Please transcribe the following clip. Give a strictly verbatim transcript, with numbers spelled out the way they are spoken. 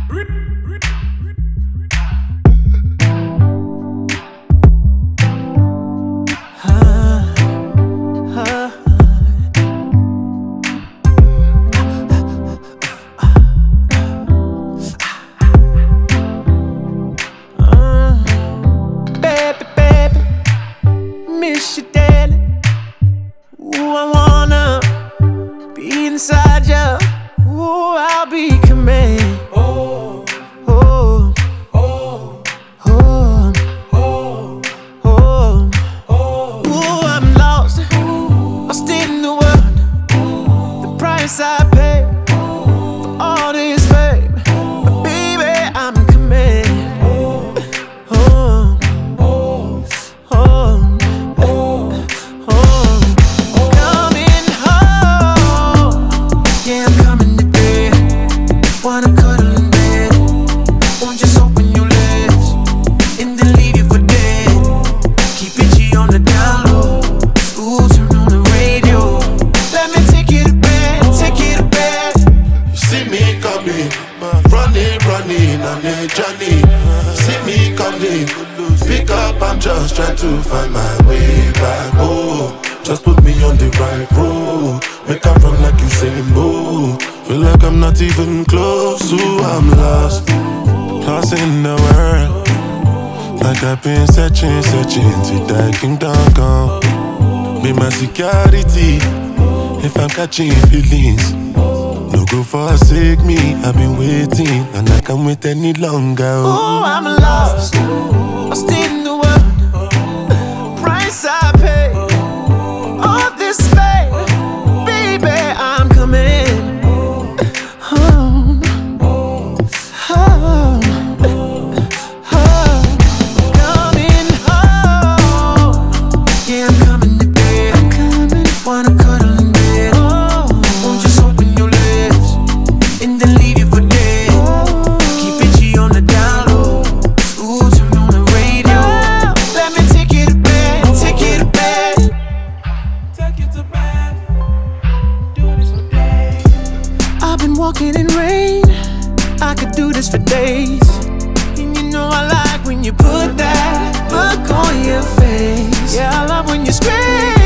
Miss you daily. Ooh, I wanna be inside ya. Ooh, I'll be coming. Oh, oh, oh, oh, oh, oh, oh. Ooh, I'm lost, lost in the world. The price I pay for all this fame, but baby, I'm coming. Oh, oh, oh. Wanna cuddle in bed? Won't just open your legs and then leave you for dead? Keep it G on the down low. Ooh, turn on the radio. Let me take you to bed, take you to bed. You see me coming, running, running on a journey. See me coming, pick up, I'm just trying to find my way back. Oh, just put me on the right road. Make I run like you saying boo. Feel like I'm not even close to I'm lost, lost in the world. Like I've been searching, searching till that kingdom come. Be my security if I'm catching feelings. No go forsake me, I've been waiting and I can't wait any longer. Oh, I'm lost, lost in the world. Price I pay, all this fame, baby, I'm coming. Wanna cuddle in bed? Won't just open your legs and then leave you for dead? Keep it G on the down low. Ooh, turn on the radio. Let me take you to bed, take you to bed, take you to bed. Do this for days. I've been walking in rain. I could do this for days. And you know I like when you put that look on your face. Yeah, I love when you scream.